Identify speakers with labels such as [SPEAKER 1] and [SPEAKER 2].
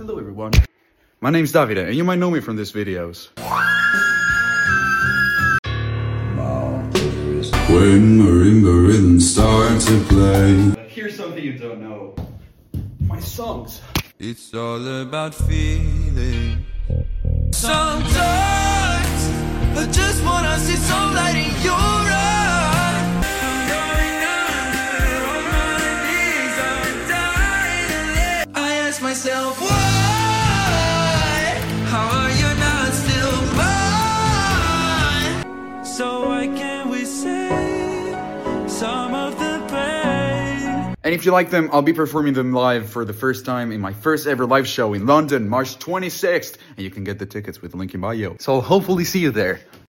[SPEAKER 1] Hello everyone. My name's Davide, and you might know me from these videos. When marimba rhythms start to play. Here's something you don't know. My songs. It's all about feeling. Sometimes I just wanna see some light in your eyes. I'm going under on my knees, I'm dying to live. I ask myself why? How are you not still mine? So why can't we save some of the pain? And if you like them, I'll be performing them live for the first time in my first ever live show in London, March 26th. And you can get the tickets with the link in bio. So I'll hopefully see you there.